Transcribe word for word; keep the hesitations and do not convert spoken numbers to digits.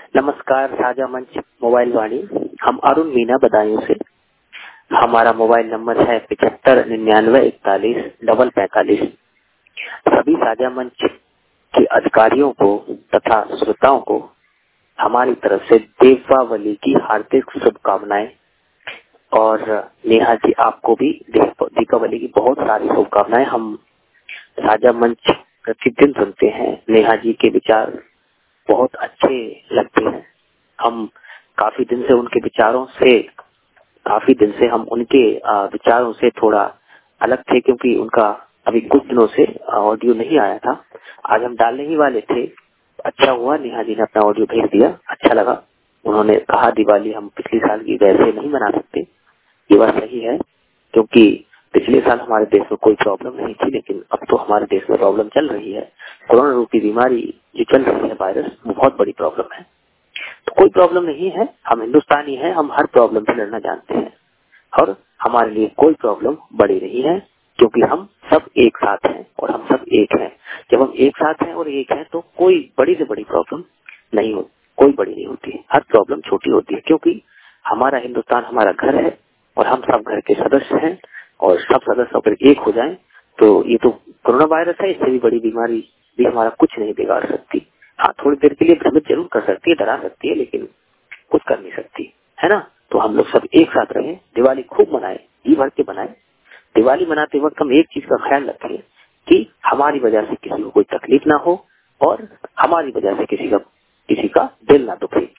नमस्कार साझा मंच मोबाइल वाणी, हम अरुण मीना बदायूं से। हमारा मोबाइल नंबर है पिछहत्तर निन्यानवे इकतालीस डबल पैंतालीस। सभी साझा मंच के अधिकारियों को तथा श्रोताओं को हमारी तरफ से दीपावली की हार्दिक शुभकामनाएं। और नेहा जी, आपको भी दीपावली की बहुत सारी शुभकामनाएं। हम साझा मंच प्रतिदिन सुनते हैं, नेहा जी के विचार बहुत अच्छे लगते हैं। हम काफी दिन से उनके विचारों से काफी दिन से हम उनके विचारों से थोड़ा अलग थे, क्योंकि उनका अभी कुछ दिनों से ऑडियो नहीं आया था। आज हम डालने ही वाले थे। अच्छा हुआ नेहा जी ने अपना ऑडियो भेज दिया, अच्छा लगा। उन्होंने कहा दिवाली हम पिछले साल की वैसे नहीं मना सकते। ये बात सही है, क्योंकि पिछले साल हमारे देश में कोई प्रॉब्लम नहीं थी, लेकिन अब तो हमारे देश में प्रॉब्लम चल रही है। कोरोना रूपी बीमारी जो चल रही है, वायरस, वो बहुत बड़ी प्रॉब्लम है। तो कोई प्रॉब्लम नहीं है, हम हिंदुस्तानी हैं, हम हर प्रॉब्लम से लड़ना जानते हैं और हमारे लिए कोई प्रॉब्लम बड़ी नहीं है, क्योंकि हम सब एक साथ हैं और हम सब एक हैं। जब हम एक साथ हैं और एक हैं तो कोई बड़ी से बड़ी प्रॉब्लम नहीं होती, कोई बड़ी नहीं होती, हर प्रॉब्लम छोटी होती है। क्योंकि हमारा हिंदुस्तान हमारा घर है और हम सब घर के सदस्य हैं, और सब सदस्य अगर एक हो जाएं तो ये तो कोरोना वायरस है, इससे भी बड़ी बीमारी भी हमारा कुछ नहीं बिगाड़ सकती। हाँ, थोड़ी देर के लिए भ्रमित जरूर कर सकती है, डरा सकती है, लेकिन कुछ कर नहीं सकती, है ना। तो हम लोग सब एक साथ रहें, दिवाली खूब मनाएं, जी भर के मनाएं। दिवाली मनाते वक्त हम एक चीज का ख्याल रखें कि हमारी वजह से किसी को कोई तकलीफ ना हो और हमारी वजह से किसी का किसी का दिल ना दुखे।